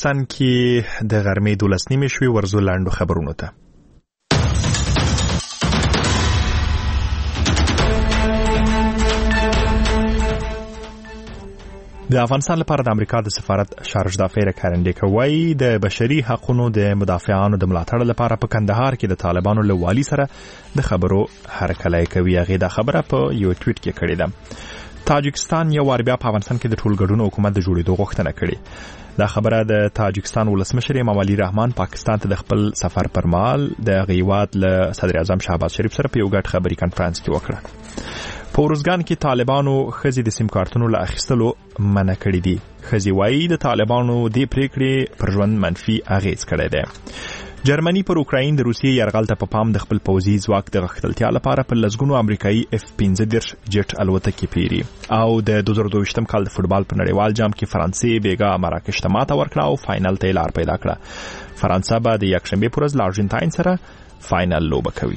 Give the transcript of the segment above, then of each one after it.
پاکستان کې د غرمې 12 شوي ورزو لاندو خبرونو ته. د افغانستان لپاره د امریکا د سفارت شارج دافیر کارنډي کوي د بشري حقوقو د مدافعانو د ملاتړ لپاره په کندهار کې د طالبانو له والي سره د خبرو هرکلی کوي. هغه دا خبره په یو ټویټ کې کړې ده. تاجکستان یو وار بیا په افغانستان کې د ټولګډون حکومت د جوړېدو غوښتنه کړې. دا خبره د تاجکستان ولسمشر امام علي رحمان پاکستان ته د خپل سفر پر مهال د غیوات له صدر اعظم شهباز شریف سره په یو ګډ خبري کانفرنس کې وکړه. په ورزګان کې طالبانو خزي د سیم کارتونو له اخیستلو منع کړی دي. خزي وایي د طالبانو د پریکړې پر ژوند منفي اغیز کړی دی. جرمني پر اوکراین د روسیې یرغل ته په پام د خپل پوځي ځواک د غښتلتیا لپاره په لسګونو امریکایي F-15 جټ الوتکې پیري. او د 2022م کال د فوتبال په نړیوال جام کې فرانسې بیګا مراکش ته ماته ورکړه او فائنل ته لار پیدا کړه. فرانسه به د یکشنبه پر ورځ له ارجنټاین سره فائنل لوبه کوي.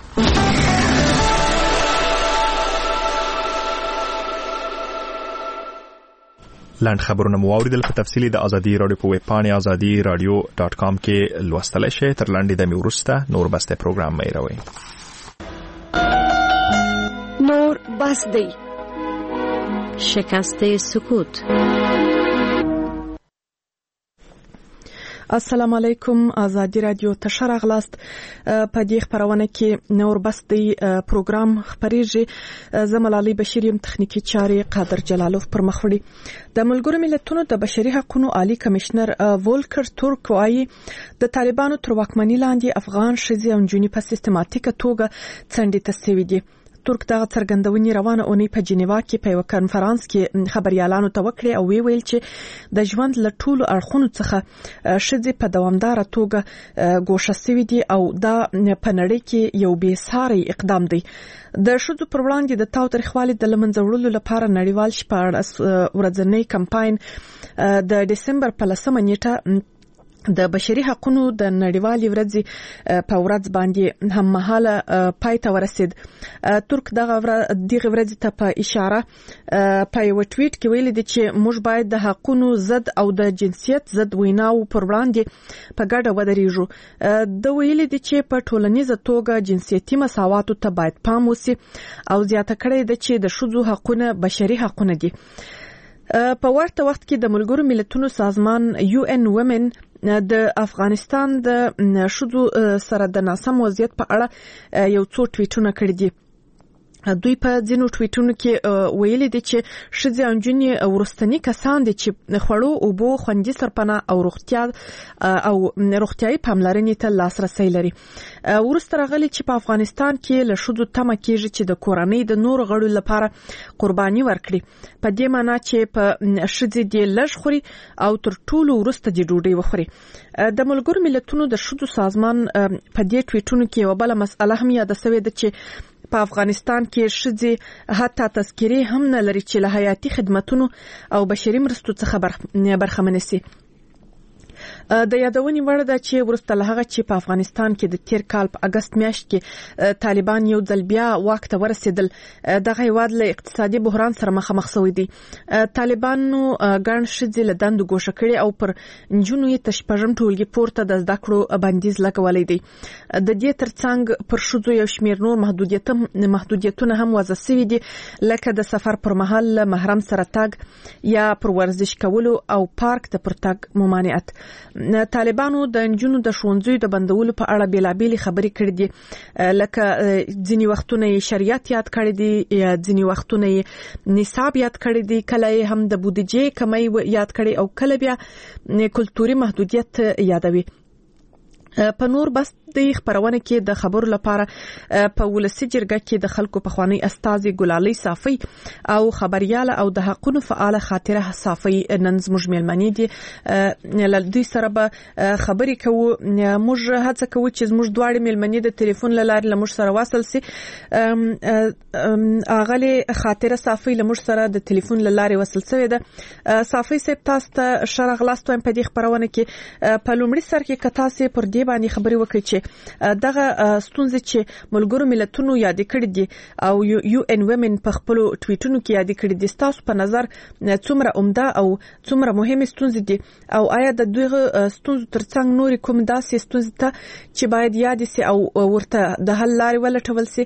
لاند خبرونه مو اوریدل. په تفصیلی د ازادي رادیو په ویب پاڼه azadi.radio.com کې لوستل شئ. تر لاندې د میورسته نور بسته پروګرام مې راوي. نور بس دی شکسته سکوت. السلام علیکم. ازادي رادیو ته شراغلاست. په دې خبرونه کې نور بستی پروګرام خبريږي. زملالي بشيریم تخنیکی چاري قادر جلالوف پر مخوړي. د ملګرو ملتونو د بشري حقوقو عالی کمشنر وولکر تورک وايي د طالبانو تر واکمنۍ لاندې افغان شذي او جنونی په سیستماتیکه توګه څنډې تسوي دي. ترک دغه څرګندونې روانه اونۍ په جنیوا کې په یو کانفرنس کې خبريالانو ته وکړي او ویل چې د ژوند له ټولو اړخونو څخه شذي په دوامدار توګه ګوښه سوي دي او دا په نړۍ کې یو بې ساري اقدام دی. د شذو پر وړاندې د تاوتریخوالي د لمنځه وړلو لپاره نړیوال شپه ورځنی کمپاین د دسمبر په 10 نیټه د بشري حقوقو د نړیوالې ورځې په ورځ باندې هم مهاله پای ته ورسید. ترک دغه ورځ ته په اشاره په یو ټویټ کې ویلي دي چې موږ باید د حقوقو ضد او د جنسیت ضد ویناو پر وړاندې په ګډه ودرېږو. د ویلي دي چې په ټولنیزه توګه جنسیتي مساواتو ته باید پام وشي او زیاته کړې ده چې د شذو حقوقونه بشري حقوقونه دي. په ورته وخت کې د ملګرو ملتونو سازمان UN Women د افغانستان د شذو سره د ناسم وضعیت په اړه یو څو ټویټونه کړي دي. دوی په ځینو ټویټونو کې ویلي دي چې ښځې او نجونې ورستنی کسان دي چې خوړو اوبو خوندي سرپناه او روغتیايي پاملرنې ته لاسرسي لري. ورسته راغلي چې په افغانستان کې له ښځو تمه کېږي چې د کورنۍ د نورو غړو لپاره قرباني ورکړي. په دې معنی چې په ښځې دې لږ خوري او تر ټولو ورسته دې ډوډۍ وخوري. د ملګرو ملتونو د ښځو سازمان په دې ټویټونو کې یو بل مسله هم یاد شوې ده چې په افغانستان کې ښځې حتی تذکرې هم نه لري چې له حیاتي خدماتونو او بشري مرستو څخه برخمنه سي. د یادونې وړ ده چې ورسته له هغه چې په افغانستان کې د تیر کال په اگست میاشت کې طالبان یو ځل بیا واک ته ورسېدل، دغه هیواد له اقتصادي بحران سره مخامخ شوی دی. طالبانو ګڼ ښځې له دندو ګوښه کړي او پر نجونو یې تر شپږم ټولګي پورته د زده کړو بندیز لګولی دی. د دې ترڅنګ پر ښځو یو شمېر نور محدودیتونه هم وضع شوي دي، لکه د سفر پر مهال له محرم سره تګ یا پر ورزش کولو او پارک ته پر تګ ممانعت. طالبانو د نجونو د ښوونځیو د بندولو په اړه بیلابېلې خبرې کړې دي، لکه ځینې وختونه یې شریعت یاد کړی دی یا ځینې وختونه یې نصاب یاد کړی دی، کله یې هم د بودیجې کمی یاد کړی او کله بیا کلتوري محدودیت یادوي. په نور بس د خبرونه کې د خبرو لپاره په ولسی جرګه کې د خلکو په خوانی استاذ ګلالي صافي او خبرياله او د حقونو فعال خاطره صافي نن زموږ ملمنې دي. لدی سره به خبرې کوو. موږ هڅه کوو چې زموږ دواړه ملمنې د ټلیفون لاره لمر سره واصل سي. اغلی خاطره صافي لمر سره د ټلیفون لاره وصل شوی ده. صافي سپ تاسو ته شرغ لاستوم په دې خبرونه کې په لومړي سر کې کتاسې پر دې دې باندې خبرې وکړي چې دغه ستونزې چې ملګرو ملتونو یاد کړې دي او یو ان وومن په خپل ټویټونو کې یاد کړې دي، تاسو په نظر څومره عمده او څومره مهمه ستونزې دي او آیا د دوی ستونزو ترڅنګ نور کوم داسې ستونزې ته چې باید یاد سي او ورته د حل لارې ولټول سي؟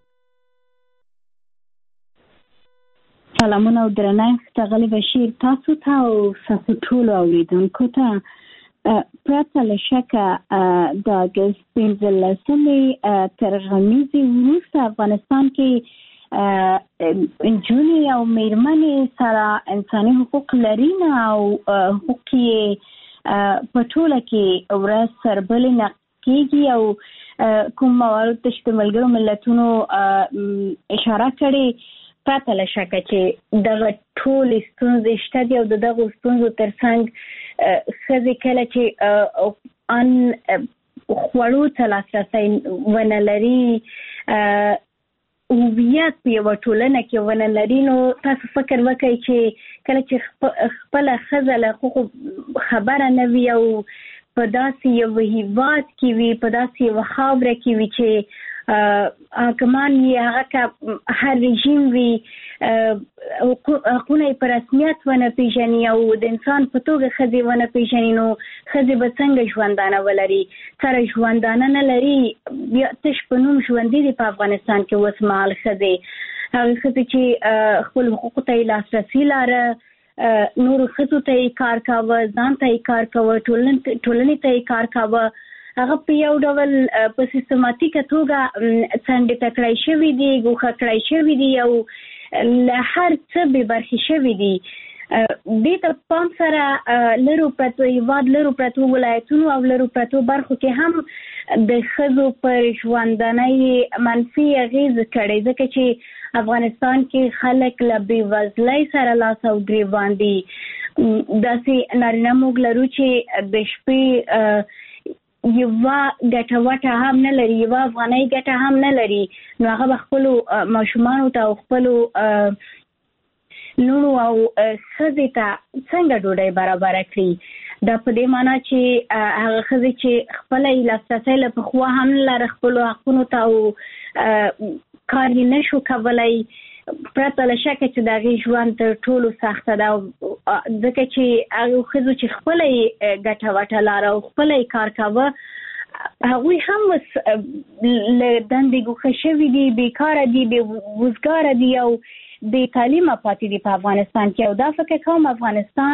سلامونه او درنښت غلی بشیر تاسو ته او تاسو ټول اوریدونکو ته. پرته له شکه د اګست 15 تر غمیزې وروسته افغانستان کې نجونې او میرمنې سره انساني حقوق لري نه او حقوق یې په ټوله کې ورځ سربلې نه کېږي او کوم موارد چې د ملګرو ملتونو اشاره کړې پرته له شکه چې دغه ټول ستونزې شته دي او دغه ستونزو ترڅنګ ښځې کله چې ان خوړو ته لاسرسی ونه لري، هویت په یوه ټولنه کې ونه لري، نو تاسو فکر وکړئ چې کله چې خپله ښځه له حقوقو خبره نه وي او په داسې یو هیواد کې وي، په داسې یوه خاوره کې وي چې حاکمان یې هغه که هر رژیم وي حقونه یې په رسمیت ونه پیژني او د انسان په توګه ښځې ونه پیژني، نو ښځې به څنګه ژوندانه ولري؟ سره ژوندانه نه لري، بیا تش په نوم ژوندي دي په افغانستان کې اوس مهال ښځې، هغه ښځې چې خپل حقوقو ته یې لاسرسي لاره، نورو ښځو ته یې کار کاوه، ځان ته یې کار کاوه، ټولنې ته یې کار کاوه، هغه په یو ډول په سیستماتیکه توګه څنډې ته کړای شوي دي، ګوښه کړای شوي دي او له هر څه بې برخې شوي دي. دې ته پام سره لرو پرتو هیواد، لرو پرتو ولایتونو او لرو پرتو برخو کې هم د ښځو پر ژوندانه منفي اغېز کړی، ځکه چې افغانستان کې خلک له بېوزلۍ سره لاس او ګریوان دي. داسې نارینه موږ لرو چې د شپې یوه ګټه وټه هم نه لري، یوه افغانۍ ګټه هم نه لري، نو هغه به خپلو ماشومانو ته او خپلو لوڼو او ښځې ته څنګه ډوډۍ برابره کړي؟ دا په دې معنا چې هغه ښځې چې خپله یې لاسرسی له پخوا هم نه لره خپلو حقونو ته او کار یې نه شو کولی، پرته له شکه چې د هغې ژوند تر ټولو سخته ده، ځکه چې هغو ښځو چې خپله یې ګټه وټه لاره او خپله یې کار کاوه، هغوی هم اوس له دندې ګوښه شوي دي، بېکاره دي، بېوزګاره دي او بې تعلیمه پاتې دي په افغانستان کې. او دا فکر کوم افغانستان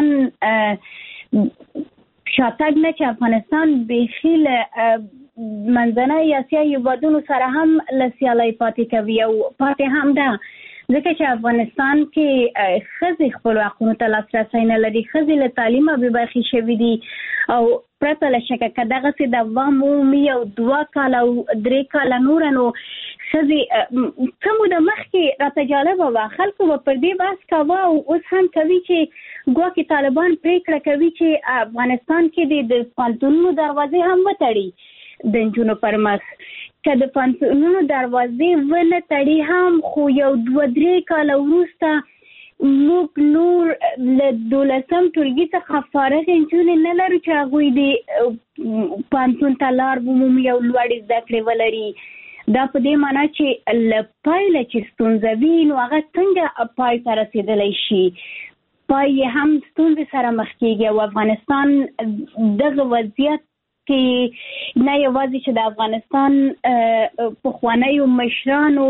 شاتګ نه چې افغانستان بیخي له منځنۍ اسیا هېوادونو سره هم له سیالۍ پاتې کوي او پاتې هم ده، ځکه چې افغانستان کې ښځې خپلو حقونو ته لاسرسی نه لري، ښځې له تعلیمه بې برخې شوي دي او پرته له شکه که دغسې دوام ومومي او 2 کاله او 3 کاله نوره، نو ښځې څه موده مخکې راته جالبه وه، خلکو به پر دې بحث کاوه او اوس هم کوي چې ګواکې طالبان پرېکړه کوي چې افغانستان کې د پوهنتونونو دروازې هم وتړي د نجونو پر مخ. که د پوهنتونونو دروازې ونه تړي هم، خو یو 2-3 کاله وروسته موږ نور له 12م ټولګي څخه فارغ نجونې نه لرو چې هغوی د پوهنتون ته لار ومومي او لوړې زده کړې ولري. دا په دې معنا چې له پیله چې ستونزه وي نو هغه څنګه پای ته رسېدلی شي، پای یې هم ستونزې سره مخ کېږي او افغانستان دغه وضعیت کې نه یوازې چې د افغانستان پخوانیو مشرانو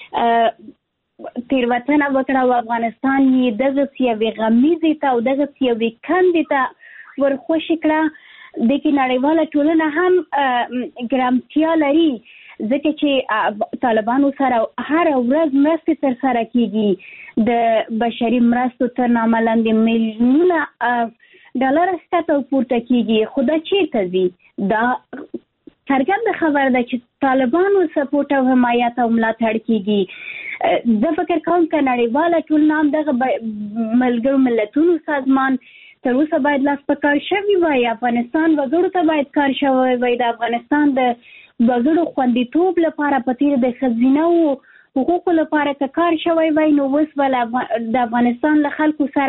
تېروتنه وکړه او افغانستان یې دغسې یوې غمیزې ته او دغسې یوې کندې ته ورخوشې کړه، دې کې نړیواله ټولنه هم ګرامتیا لري، ځکه چې طالبانو سره هره ورځ مرستې ترسره کېږي، د بشري مرستو تر نامه لاندې میلیونونه ډالر ښکته او پورته کېږي، خو دا چېرته ځي؟ دا څرګنده خبره ده چې طالبانو سپورټ او حمایت او ملاتړ کېږي. زه فکر کوم که نړیواله ټولنه هم دغه ملګرو ملتونو سازمان تر اوسه باید لاس په کار شوي وای، افغانستان وګړو ته باید کار شوی وای، د افغانستان د وګړو خوندیتوب لپاره په تېره د ښځینهو حقوقو لپاره که کار شوی وای، نو اوس به د افغانستان له خلکو سره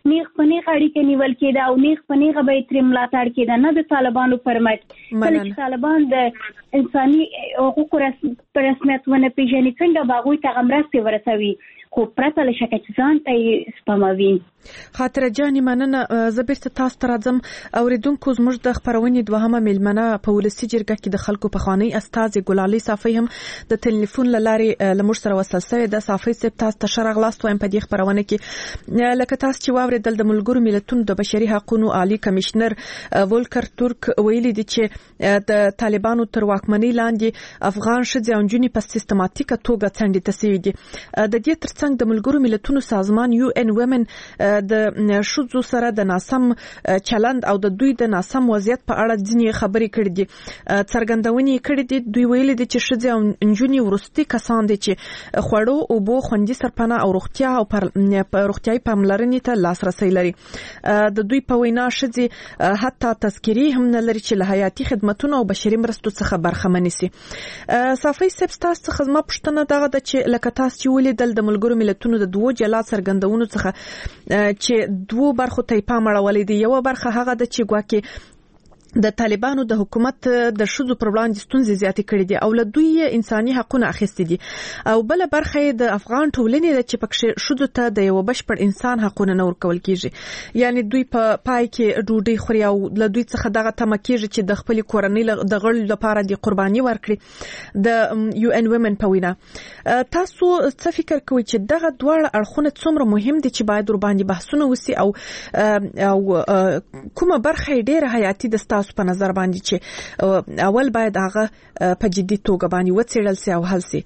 نیغ په نیغ اړیکې نیول کېده او نیغ په نیغ به تر ملاتړ کېده نه د طالبانو پر مټ. کله چې طالبان د انساني حقوقو رسمیت ونه پیژني څنګه به هغوی ته مرستې ورسوي خو پرته له شکه چې ځان ته سپموي. خاطره جاني مننه. زه بیرته تاسو ته راځم. اوریدونکو زموږ د خبرونې دوهمه میلمنه په ولسي جرګه کې د خلکو پخوانی استاد ګلالي صافي هم د ټلیفون لارې لمر سره وصل شوی د صافي سپ تاسو ته شرغ لاست وایم په دې خبرونه کې لکه تاسو چې واوریدل د ملګرو ملتونو د بشري حقوقو عالی کمشنر ولکر ترک ویلي دي چې د طالبانو تر واکمنۍ لاندې افغان ښځې او نجونې په سیستماتیکه توګه څنډې ته شوي دي. د دې ترڅنګ د ملګرو ملتونو سازمان UN Women د شذو سره د ناسم چلند او د دوی د ناسم وضعیت په اړه ځینې خبرې کړې دي. څرګندونې کړې دي. دوی ویلي دي چې ښځې او نجونې ورستي کسان دي چې خوړو او بو خوندي سرپناه او روغتیا او روغتیايي پاملرنې ته لاسرسي لري. د دوی په وینا ښځې حتی تذکری هم نه لري چې له حیاتي خدماتو او بشري مرستو څخه برخمن شي. صافي سبستاس څخه ما پښتنه دغه د چې لکه تاسو چې ولیدل د ملګرو ملتونو د دوه جلا څرګندونو څخه چې دوه برخو ته پام اړولې دي. یو برخه هغه د چې ګواکې د طالبانو د حکومت د شذو پر وړاندې ستونزې زیاتې کړې دي او له دوی انساني حقوقونه اخیستي دي او بل برخه د افغان ټولنې د چې پکې شذو ته د یو بشپړ انسان حقوقونه نه ورکول کیږي. یعنی دوی په پای کې ډوډۍ خوري او له دوی څخه دغه تمه کیږي چې د خپل کورنۍ د غړو لپاره د قرباني ورکړي. د UN Women په وینا تاسو څه فکر کوئ چې دغه دوه اړخونه څومره مهم دي چې باید ور باندې بحثونه وشي او کومه برخه ډیره حیاتي د په نظر باندې چې اول باید هغه په جدي توګه باندې وڅېړل شي او حل شي؟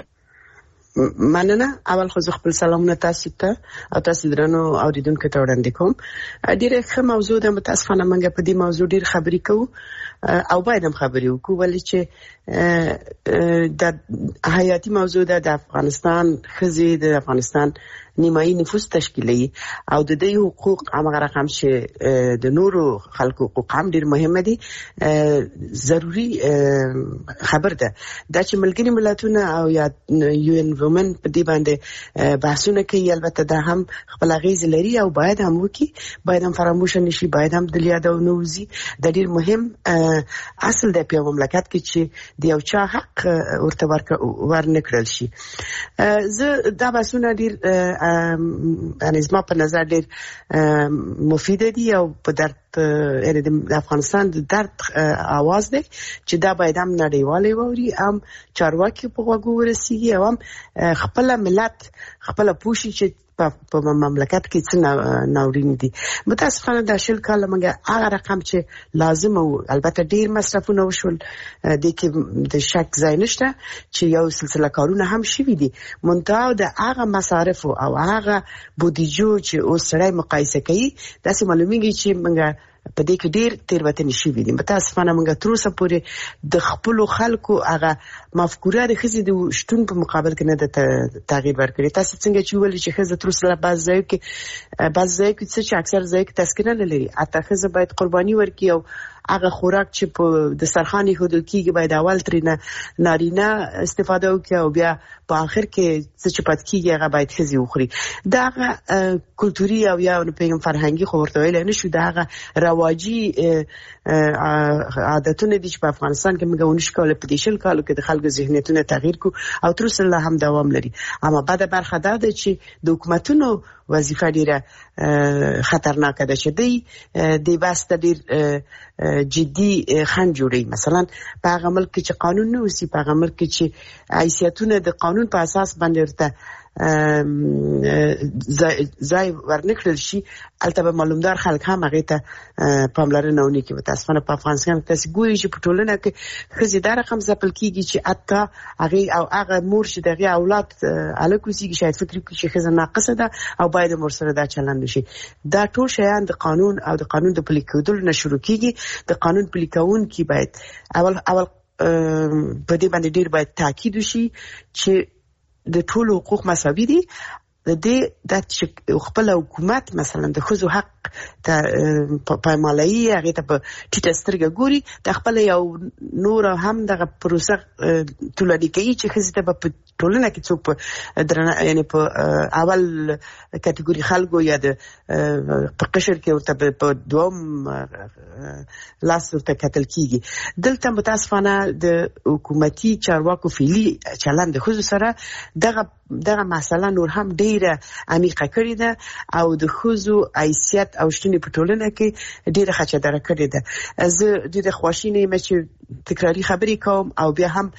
مننه. اول خو خپل سلامونه تاسو ته او تاسو درنو اوریدونکو ته وړاندې کوم. ډیره ښه موضوع ده. متاسفانه موږ په دې موضوع ډیر خبرې کوو او باید هم خبرې وکړو ولې چې د حیاتي موضوع ده. د افغانستان ښځې د افغانستان نیمایي نفوس تشکیلوي او د دې حقوق هغه رقم چې د نورو خلکو حقوق هم ډیر مهمه دي. ضروری خبر ده دا چې ملګري ملتونه او یا UN Women په دې باندې بحثونه کوي. البته دا هم خپل اغیز لري او باید هم وکړي. باید هم فراموش نشي. باید هم د یاد او نوزي د ډیر مهم اصل د په مملکت کې چې د یو چا حق ورته ورنکړل شي. زه دا بحثونه ډیر یعنی زما په نظر ډیر مفید دي او په درد یعنی د افغانستان د درد आवाज دی چې دا باید هم نړیوالي ووري هم چارواکي په غوږ ورسیږي او هم خپل ملت خپل پوښي چې په مملکت کې څه ناورین دي. متاسفانه د شل کال موږ هغه رقم چې لازم او البته ډیر مصرفونه وشول د کې د شک ځای نشته چې یو سلسله کارونه هم شوي دي. منتها د هغه مصارف او هغه بودیجو چې اوس سره مقایسه کوي داسې معلومیږي چې موږ په دې کې ډیر تیروتنې شوي دي. متاسفانه موږ تر اوسه پورې د خپل خلکو هغه مفکوره د ښځې د شتون په مقابل کې نه د تغییر ورکړي. تاسو څنګه چې ویل چې ښځه تر اوسه بعض ځای کې چې اکثر ځای کې تذکره نه لري. اته ښځه باید قرباني ورکړي او هغه خوراک چې په د سرخاني هودو کېږي باید اول ترې نارینه استفاده وکړي او بیا په اخر کې چې پات کېږي هغه باید ښځې وخوري. دا هغه کلتوري او یا په فرهنګي خو ورته ویل نه شو. دا هغه رواجي عادتونه دي چې په افغانستان کې موږ ونشو کولای په دې شل کالو کې د خلکو ذهنیتونه تغییر کو او تر اوسه هم دوام لري. اما بعد برخه دا ده چې د حکومتونو وظیفه ډیره خطرناکه ده چې دی واسطه ډیر جدي خنډ جوړي. مثلا په هغه ملک کې چې قانون نه وسی، په هغه ملک کې چې حیثیتونه د قانون په اساس باندې ورته ځای ورنکړل شي، البته به معلومدار خلک هم هغه ته پاملرنه ونی کوي. متاسفانه په افغانستان کې تاسو ګورئ چې په ټولنه کې خزي دا رقم ځپل کیږي چې اته هغه او هغه مور چې دغه اولاد الکوسي کې شاید فکر کوي چې خزه ناقصه ده او باید مور سره دا چلند وشي. دا ټول شیان د قانون او د قانون د پلي کېدل نه شروع کیږي. د قانون پلي کون کې باید اول په دې باندې ډیر باید تاکید وشي چې د ټولو حقوق مساوي دي. د خپل حکومت مثلا د خزو حق حق ته پایمالایي هغه ته په ټیټه سترګه ګوري د خپل یو نور هم دغه پروسه ټولني کوي چې خزي ته په ټولنه کې څوک په درنه یعنی په اول کټګوري خلکو یا د په قشر کې ورته په دوم لاس ورته کتل کیږي دلته متاسفانه د حکومتي چارواکو فعلی چلند خو سره دغه مسله نور هم ډیره عمیقه کړې ده او د خوځو حیثیت او شتونی په ټولنه کې ډیره خچدره کړې ده زه ډیره خوشاله یم چې تکراری خبرې کوم او بیا هم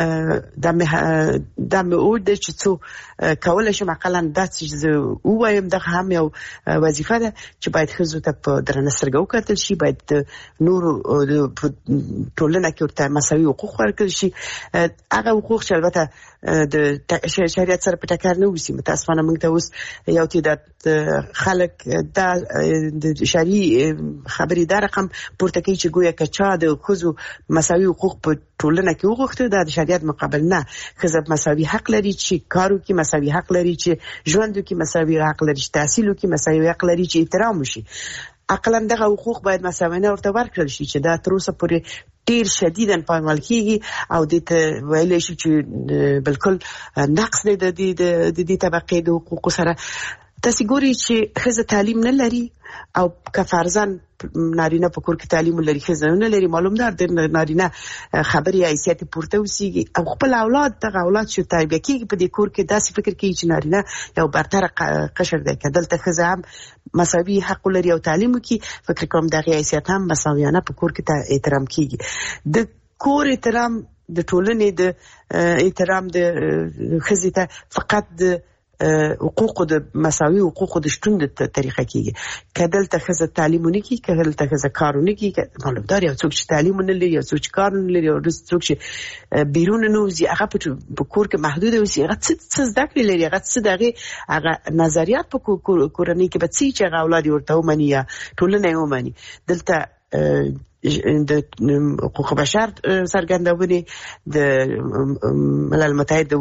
د مود چې څو کولای شم اقلا د څه وایم دغه هم یو وظیفه ده چې باید خوځو ته په درنه سترګه وکتل شي باید نور ټولنه کې ورته مساوي حقوق ورکړل شي هغه حقوق چې البته د شریعت سره په ټکر نه وسی متاسفانه موږ ته اوس یو تعداد خلک د شرعي خبرې دا رقم پورته کوي چې ګویا کچا د خوځو مساوي حقوق په ټولنه کې وغوښته د شریعت مقابل نه خزب مساوي حق لري چې کارو کې مساوي حق لري چې ژوند کې مساوي حق لري چې تحصیل کې مساوي حق لري چې احترام وشي عقلاً دغه حقوق باید مساوانه ورته ورکړل شي چې دا تر اوسه پورې ډیر شدیداً پایمال کیږي او د ویلې شي چې بالکل نقص دی د دې طبقه د حقوق سره تاسو ګوري چې خزه تعلیم نه لري او کفارزان نارینه په کور کې تعلیم لري خزه نه لري معلوم ده د نارینه خبري حیثیت پورته وسیږي او خپل اولاد دغه اولاد شو تربیه کیږي په دې کور کې داسې فکر کوي چې نارینه یو برتر قشر دی کدلته خزه هم مساوي حق لري او تعلیم کوي فکر کوم دغه حیثیت هم مساویانه په کور کې احترام کیږي د کور احترام د ټولنې د احترام د خزه ته فقط د حقوق د مساوي حقوق د شتون د طریقه کیږي کدلته خزه تعلیمونه کی کدلته خزه کارونه کی معلوم دار یو څوک چې تعلیم نه لري یو څوک چې کار نه لري او څوک چې بیرون نه وزي هغه په کور کې محدود وي هغه څه زده کړی لري هغه څه دغه هغه نظریات په کورنۍ کې به څه چې اولاد ورته ومني یا ټولنه یې ومني دلته د حقوق بشر سرګندونه د ملل متحد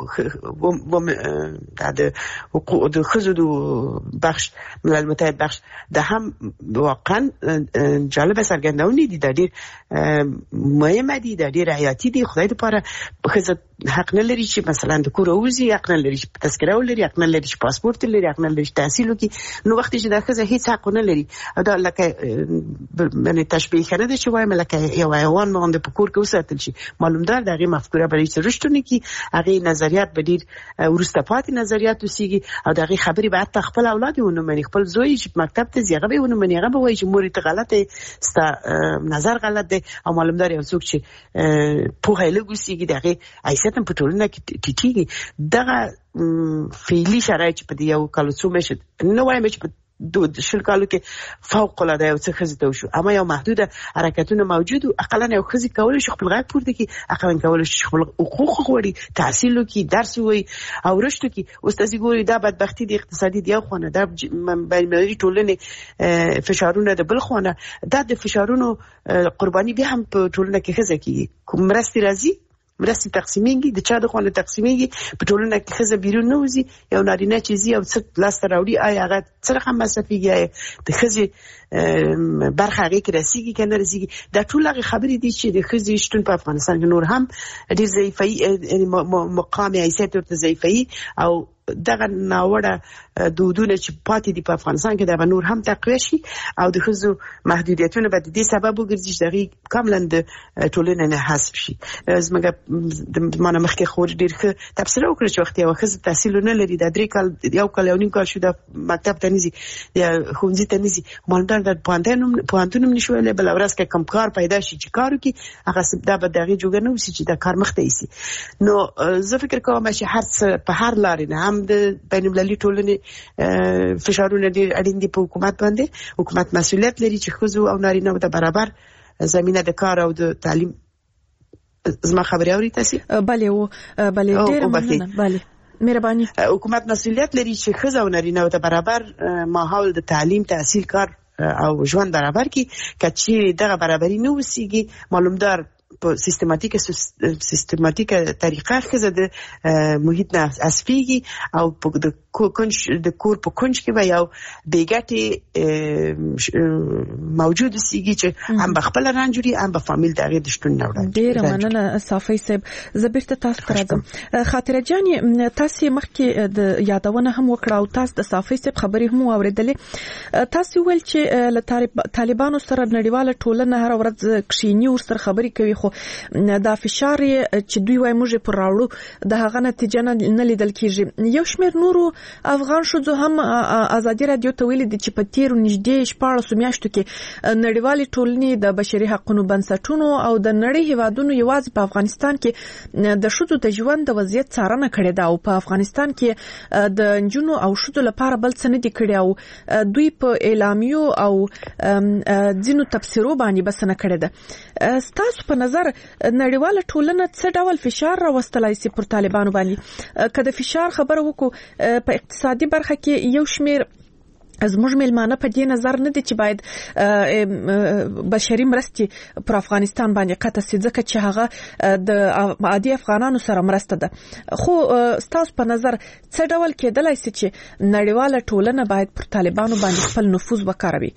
د حقوق د خزو بخش ملل متحد بخش د هم واقعا جالب سرګندونه دي د ډیر مهمه دي د ډیر حیاتي دي خدای لپاره خزه حق نه لري چې مثلا د کور اوزي حق نه لري چې تذکره ولري حق نه لري چې پاسپورت لري حق نه لري چې تحصیل وکړي نو وخت چې د خزه هیڅ حق نه لري دا لکه باندې تشبیه کنه د چې وایم لکه یو حیوان باندې په کور کې وساتل شي معلوم ده دغه مفکوره به هیڅ رښتونی کی هغه نظریات به ډیر ورسته پاتې نظریات وسیږي او دغه خبرې به حتی خپل اولاد ونه مني خپل زوی چې مکتب ته ځي هغه به ونه مني هغه به وایي چې مور ته غلطه ستا نظر غلط دی او معلوم ده یو څوک چې په هله ګوسیږي دغه حیثیت په ټولنه کې ټیټیږي دغه فعلی شرایط په دې یو کال څو مشه نو وایم چې د شل کالو کې فوق العاده یو څه خزته وشو اما یو محدوده حرکتونه موجود او اقلا یو خزي کول شي خپل غږ پورته کی اقلا کول شي خپل حقوق غوړي تحصیل کی درس وي او رشتو کی استاد ګوري دا بدبختی د اقتصادي دی خونه دا بین‌المللي ټولنې فشارونه د بل خونه دا د فشارونو قرباني به هم په ټولنه کې خزه کی کوم مرستي راځي مرستي تقسیمېږي د چا د خونه تقسیمېږي په ټولنه کې خزه بیرون نه وزي یو نارینه چیزي او څه لاس راوړي آیا هغه څه رقم مصرفيږي د خزه برخه هغه کې رسیږي کنه رسیږي دا ټول هغه خبرې دي چې د خزه شتون په افغانستان کې نور هم ډیر ضعیفي مقام حیثیت ورته ضعیفي او دغه ناوړه دودونه چې پاتې دي په افغانستان کې دا نور هم تقویه شي او د خزو محدودیتونه به د دې سبب وګرځي چې دغه کاملا د ټولنې نه حذف شي زموږ د مانه مخکې خور ډیر ښه تفسیر وکړ چې وخت یو خزه تحصیل نه لري د 3 کال یو کال یو نیم کال شو د مکتب ته نيزي یا ښوونځي ته نيزي مالدار د پوهنتون نشو له بل ورځ کې کم کار پیدا شي چې کارو کې هغه سبدا به دغه جوګه نه وسی چې د کار مخ ته ایسي نو زه فکر کوم چې هر په هر لارې نه د بین‌المللي ټولنې فشارونه ډېر اړین دي په حکومت باندې حکومت مسؤلیت لري چې ښځو او نارینه ته برابر زمينه د کار او د تعلیم زما خبري اوري تاسو بله ډېر مننه بله مهرباني حکومت مسؤلیت لري چې ښځو او نارینه ته برابر ماحول د تعلیم تحصیل کار او ژوند برابر کی کچې دغه برابرۍ نه وسیږي معلومدار په سیستماتیکه طریقه خزه د محیط نه اسفیږي او د کور په کنج کې به یو بیګټي موجود سیږي چې هم خپل رانجوري هم په فامیل دغه د شتون نه وړي. ډیر مننه صافی صاحب. زبرته تاسو راځم. خاطره جان تاسو مخکې د یادونه هم وکړه او تاسو د صافی صاحب خبرې هم اوریدلې. تاسو ویل چې له طالبانو سره نړیواله ټولنه هر ورځ کښینی ور سره خبرې کوي خو دا فشار چې دوی وای موږ پر راوړو د هغه نتیجه نه لیدل کیږي. یو شمېر نورو افغان شوزو هم ازادي رادیو ته ویلي دي چې په تیر نږدې 14 میاشتو کې نړیوالې ټولنې د بشري حقوقو بنسټونو او د نړۍ هیوادونو یوازې په افغانستان کې د شوزو د ژوند د وضعیت څارنه کړې ده او په افغانستان کې د نجونو او شوزو لپاره بل څه نه دي کړی او دوی په اعلامیو او ځینو تفسیرو باندې بس نه کړی ده. ستاسو په نظر نړیواله ټولنه څه ډول فشار راوستلای شي پر طالبانو باندې؟ کله فشار خبره وکړو په اقتصادي برخه کې یو شمېر زموږ ملمانه په دې نظر نه دي چې باید بشري مرستې پر افغانستان باندې قطع سي ځکه چې هغه د عادي افغانانو سره مرسته ده. خو ستاسو په نظر څه ډول کېدلای شي چې نړیواله ټولنه باید پر طالبانو باندې خپل نفوذ وکاروي؟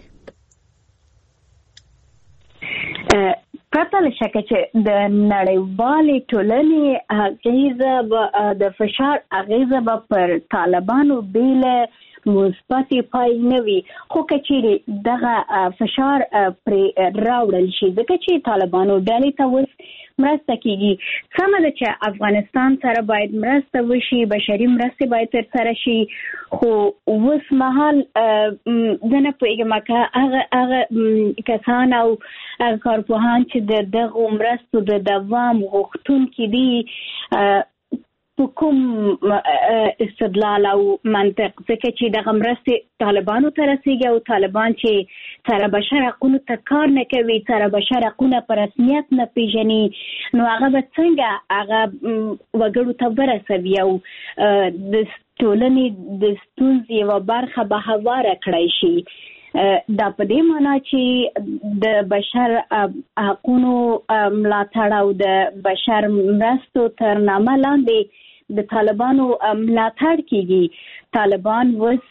پرته له شکه چې د نړیوالې ټولنې اغیزه د فشار اغیزه به پر طالبانو بیل مثبت پای نه وي خو کچېرې دغه فشار پر راوړل شي ځکه چې طالبانو ډلې ته وس مرسته کیږي. سمه ده چې افغانستان سره باید مرسته وشي بشري مرسته باید تر سره شي خو وس مهال دنه پېګه مکه هغه کسان او کارپوهان چې دغه مرستو د دوام غوښتونکي دي کوم استدلال او منطق ځکه چې دغه مرستې طالبانو ته رسیږي او طالبان چې سره بشر حقوقو ته کار نه کوي سره بشر حقوقو په رسمیت نه پیژني نو هغه به څنګه هغه وګړو ته ورسوي او د ټولنې د ستونزې یوه برخه به هواره کړی شي. دا په دې معنی چې د بشر حقوقو ملاتړ او د بشر مرستو تر نامه لاندې د طالبانو ملاتړ کیږي. طالبان وس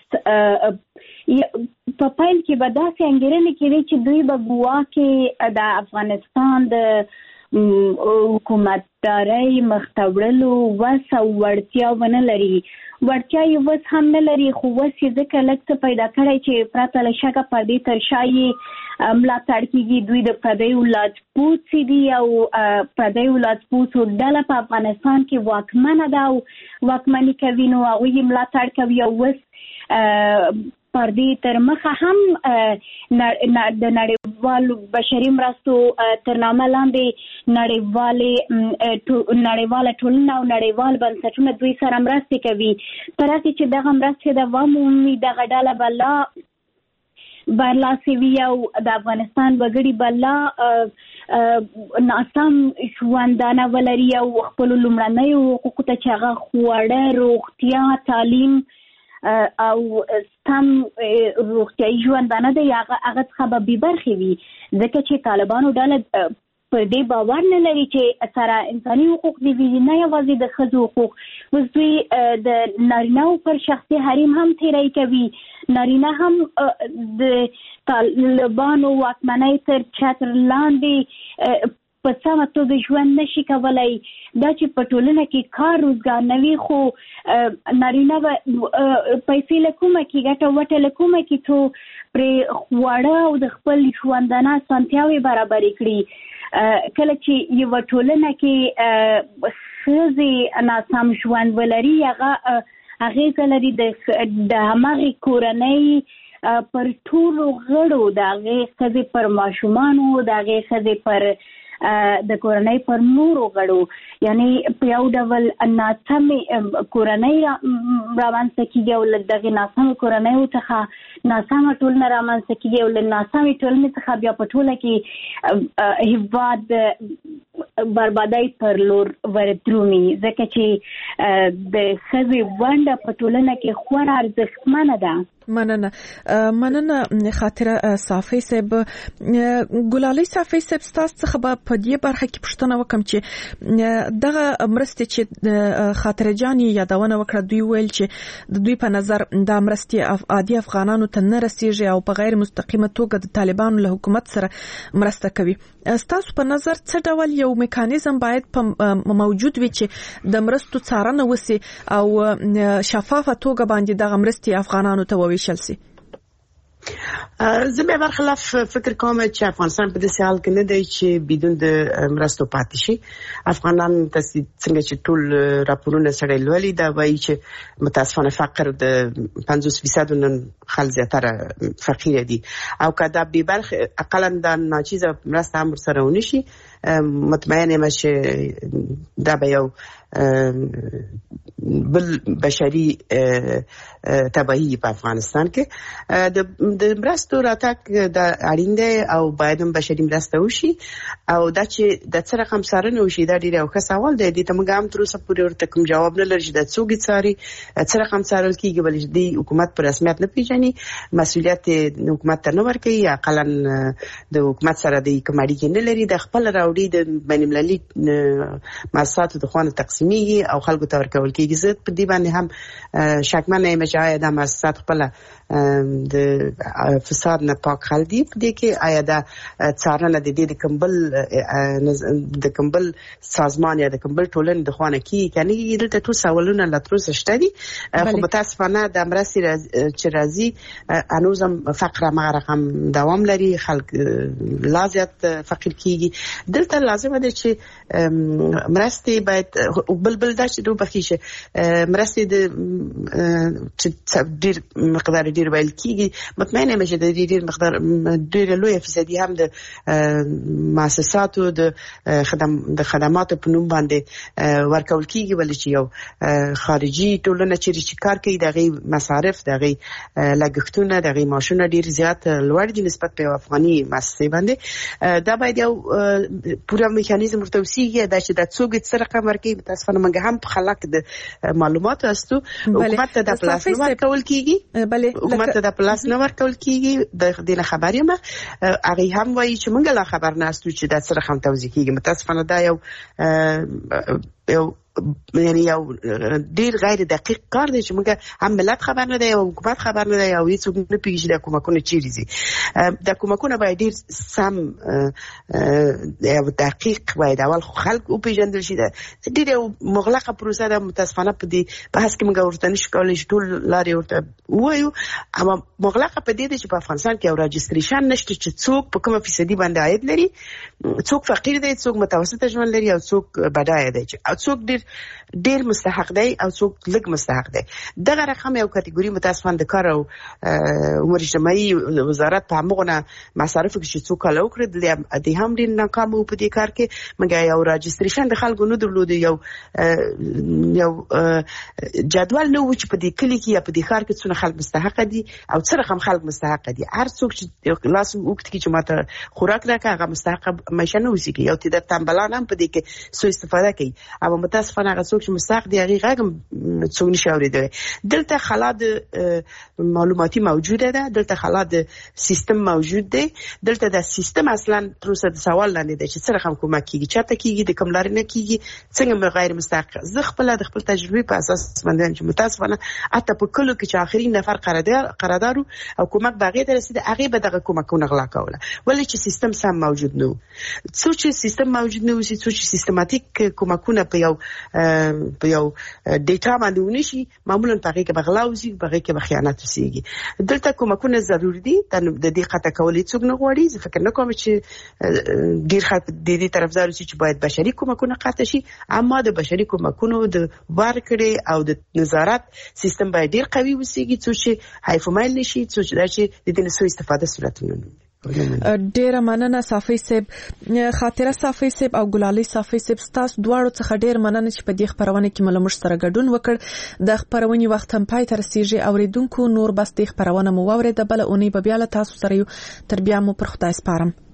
په پایل کې به داسې انګیرنې کوي چې دوی به ګواکې د افغانستان د حکومتدارۍ مختوړلو وس او وړتیا ونه لري. وړتیا یې وس هم نه لري خو وس یې ځکه لږ څه پیدا کړی چې پرته له شکه پر دې تر شا یې ملاتړ کیږي. دوی د پردیو لاجپوڅي دي او پردیو لاجپوڅو ډله په افغانستان کې واکمنه ده او واکمني کوي نو هغوی یې ملاتړ کوي او وس پر دې تر مخه هم د نړیوالو بشري مرستو تر نامه لاندې نړیواله ټولنه او نړیوال بنسټونه دوی سره مرستې کوي. تر هغې چې دغه مرستې دوام ومومي دغه ډله به لا برلاسې وي او د افغانستان وګړي به لا ناسم ژوندانه ولري او خپلو لومړنیو حقوقو ته چې هغه خواړه روغتیا تعلیم او سم روغتیايي ژوندانه دی هغه څخه به بې برخې وي ځکه چې طالبانو ډله په دې باور نه لري چې سره انساني حقوق دي نه یوازې د ښځو حقوق اوس دوی د نارینه‌و پر شخصي حریم هم تیری کوي. نارینه هم د طالبانو واکمنۍ تر چتر لاندې په سمه توګه ژوند نشي کولای. دا چې په ټولنه کې کار روزګار نه وي خو نارینه به پیسې له کومه کې ګټه وټه له کومه کې څو پرې خواړه او د خپل ژوندانه اسانتیاوې برابرې کړي. کله چې یوه ټولنه کې ښځې ناسم ژوند ولري هغه اغېزه لري د همغې کورنۍ پر ټولو غړو د هغې ښځې پر ماشومانو د هغې ښځې پر د کورنۍ پر نورو غړو یعنی په یو ډول ناسمې کورنۍ رامنځته کېږي او له دغې ناسمې کورنیو څخه ناسمه ټولنه رامنځته کېږي او له ناسمې ټولنې څخه بیا په ټوله کې هېواد بربادۍ پر لور ورترومي ځکه چې د ښځې ونډه په ټولنه کې خورا ارزښتمنه ده. مننه خاطره صافي صاحب ګلالي صافي صاحب تاسو څخه په دې برخه کې پوښتنه وکم چې دغه مرستې چې خاطره جان یادونه وکړه دوی ویل چې د دوی په نظر د مرستې عادي افغانانو ته نه رسیږي او په غیر مستقیمه توګه د طالبانو له حکومت سره مرسته کوي. تاسو په نظر څه ډول یو میکانیزم باید موجود وي چې د مرستو څارنه وسی او شفافه توګه باندې دغه مرستې افغانانو ته وویشل سي؟ زه به برخلاف فکر کوم چې افغانستان په دې حال کې نه دی چې بدون د مرستو پاتې شي. افغانان تاسو څنګه چې ټول راپورونه سره لولي دا وایي چې متاسفانه فقر د 50% نن خل زیاتره فقیر دي او کدا به برخ اقلا د ناچیزه مرسته هم سره ونشي. مطمئن یم چې دا به یو بل بشري تباهی په افغانستان کې د مرستو راتګ د اړین دی او باید هم بشري مرسته وشي او دا چې د څه رقم څارنه وشي دا ډیر یو ښه سوال دی. د تمګه هم تر اوسه پورې ورته کوم جواب نه لري چې د څوګي څاري څه رقم څارل کیږي ولې د حکومت پر رسمیت نه پیژني مسؤلیت حکومت ته نه ورکوي اقلا د حکومت سره د کومړي کې نه لري د خپل راوړي د بین المللي مؤسساتو د خوانه تقسیمي او خلکو ته ورکول کیږي. زه په دې باندې هم شکمن یم چې د مؤسسات خپل د فساد نه پاک خل دي په دې کې آیا دا څارنه د دې د کمبل سازمان یا د کمبل ټولنې د خوانه کې کني دلته ټول سوالونه لاتروس شته دي. خو متاسفانه د مرستې چې راځي انوزم فقر ما رقم دوام لري خلک لا زیات فقیر کیږي. دلته لازم ده چې مرستې باید بل دا چې دوه بخیشه مرستې د ډیر مقدار ډیر ویل کیږي. مطمئن یم چې د ډیر مقدار ډیر لوی فیصدي هم د مؤسساتو د خدماتو په نوم باندې ورکول کیږي ولې چې یو خارجي ټولنه چې کار کوي دغه مصارف دغه لګښتونه دغه ماشونه ډیر زیات لوړ دي نسبت په افغاني مؤسسې باندې. دا باید یو پوره میکانیزم ورته وسیږي دا چې د څوګ سره رقم ورکړي. متاسفانه موږ هم په خلک د معلوماتو استو حکومت ته د پلاس نه ورکول کیږي. حکومت ته د پلاس نه ورکول کیږي د دې خبرې ما هغه هم وایي چې موږ لا خبر نه استو چې د سره رقم توزیع کیږي. متاسفانه دا یو یعنی یو ډیر غیر دقیق کار دی چې موږ هم ملت خبر نه دی او حکومت خبر نه دی او هیڅ نه پیږي د کومکونه چیرې دي. د کومکونه باید ډیر سم او دقیق باید اول خلک او پیژندل شي. ډیر یو مغلقه پروسه ده. متاسفانه په دې بحث کې موږ ورته نشو کولای چې ټول لارې ورته وایو اما مغلقه په دې چې په افغانستان کې یو راجستریشن نشته چې څوک په کومه فیصدي باندې عاید لري، څوک فقیر دی، څوک متوسط ژوند لري او څوک بډای دی او څوک ډیر مستحق دی او څوک لږ مستحق دی. دغه رقم یو کټګوري متاسفانه د کار او امور اجتماعي وزارت په هغه مصارف کې څوک کال وکړي د هم ډیر ناکام وو په دې کار کې. مګر یو راجستریشن د خلکو نه درلود یو جدول نه و چې په دې کلی کې یا په دې ښار کې څونه خلک مستحق دي او څه رقم خلک مستحق دي. هر څوک چې لاس وکړي چې ماته خوراک راکړي هغه مستحق معیشه نه وسی کی او ته د تنبلان هم په دې کې سو استفاده کوي. اما متاسفانه هغه څوک چې مستحق دی هغه څوک نشي اوریدل. دلته خلا د معلوماتي موجوده ده، دلته خلا د سیستم موجود دی، دلته د سیستم اصلا تر اوسه د سوال لاندې دی چې څه رقم کومک کیږي، چاته کیږي، د کوم لارې نه کیږي، څنګه غیر مستحق. زه خپل د خپل تجربه په اساس باندې چې متاسفانه حتی په کلو کې چې اخرین نفر قراردادو او کومک باغې ته رسیدي هغه به دغه کومکونه غلا کوله ولې چې سیستم سم موجود نه و. څو چې سیستم موجود نه و، څو چې سیستماتیک کومکونه په یو ډیټا باندې ونشي معمولا په هغه کې بغلاوزي، په هغه کې بخیانت وسیږي. دلته کومکونه ضروري دي د دې قطع کولې څوک نه غواړي. زه فکر نه کوم چې ډیر خلک د دې طرفدار شي چې باید بشري کومکونه قطع شي، اما د بشري کومکونو د ورکړې او د نظارت سیستم باید ډیر قوي وسیږي چې حیفمایل نشي، چې د دې نه سوء استفاده صورت نه وي. ډیر مننه صافي صاحب، خاطره صافي صاحب او ګلالي صافي صاحب، تاسو دواړو څخه ډیر مننه چې په دې خبرونه کې ملمش سره ګډون وکړ. د خبرونې وخت هم پای ته رسیږي. اوریدونکو نور بس د خبرونه مو واورید، بل اونۍ به بیا له تاسو سره یو تر بیا مو پر خدای سپارم.